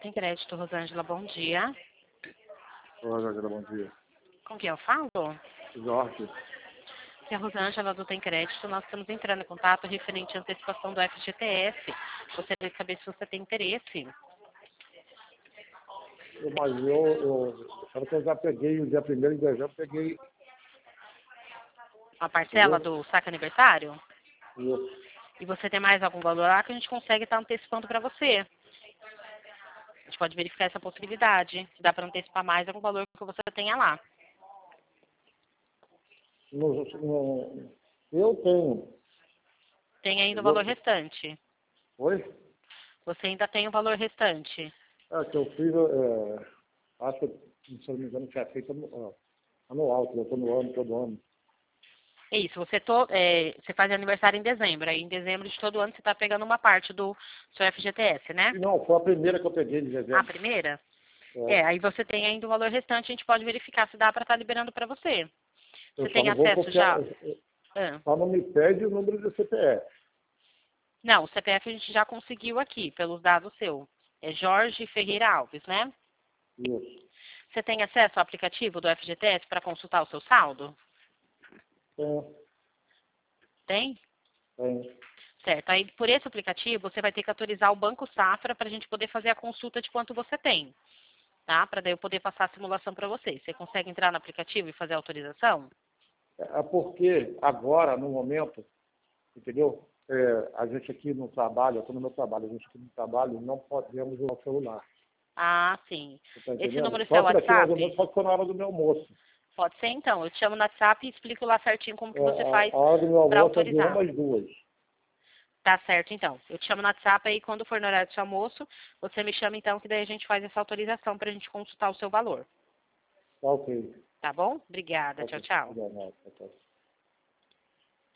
Tem crédito, Rosângela, bom dia. Olá, Rosângela, bom dia. Com quem eu falo? Jorge, Se a Rosângela do Tem Crédito, nós estamos entrando em contato referente à antecipação do FGTS. Gostaria de saber se você tem interesse. sabe que eu já peguei, o dia 1º de dezembro, peguei A parcela entendeu? do saque aniversário? Isso. E você tem mais algum valor lá que a gente consegue estar antecipando para você? A gente pode verificar essa possibilidade. Se dá para antecipar mais algum valor que você tenha lá. Eu tenho. Tem ainda o valor Entendeu? restante. Oi? Você ainda tem o valor restante. Que eu fiz, acho que, se eu não me engano, tinha feito anual, que eu estou no ano, todo ano. É isso, você faz aniversário em dezembro. Aí em dezembro de todo ano você está pegando uma parte do seu FGTS, né? Não, foi a primeira que eu peguei de A dezembro. primeira? É. Aí você tem ainda o valor restante, a gente pode verificar se dá para estar liberando para você. Eu Você só tem não vou acesso confiar, já? Ah. só não me pede o número do CPF. Não, o CPF a gente já conseguiu aqui, pelos dados seu. É Jorge Ferreira Alves, né? Isso. Você tem acesso ao aplicativo do FGTS para consultar o seu saldo? Tem? Tem. Certo. Aí, por esse aplicativo, você vai ter que autorizar o Banco Safra para a gente poder fazer a consulta de quanto você tem, tá? Para daí eu poder passar a simulação para você. Você consegue entrar no aplicativo e fazer a autorização? É porque agora, no momento, entendeu? A gente aqui no trabalho, eu estou no meu trabalho, a gente aqui no trabalho não podemos usar o celular. Ah, sim. Você está Esse entendendo? número é seu Só por aqui mais ou menos, WhatsApp? só que foi na hora do meu almoço. Pode ser então. Eu te chamo no WhatsApp e explico lá certinho como que você faz A hora do meu para almoço é de 1 autorizar. às 2. Tá certo, então. Eu te chamo no WhatsApp aí quando for no horário do seu almoço. Você me chama então, que daí a gente faz essa autorização para a gente consultar o seu valor. Tá ok. Tá bom? Obrigada. Tá Tchau, ok. tchau. Obrigado. Tchau, tchau.